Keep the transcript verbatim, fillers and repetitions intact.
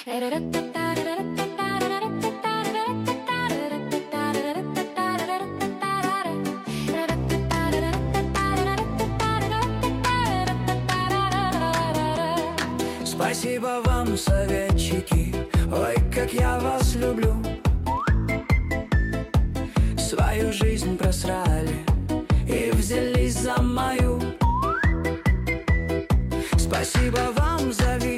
Спасибо вам, советчики, ой, как я вас люблю. Свою жизнь просрали и взялись за мою. Спасибо вам за вид.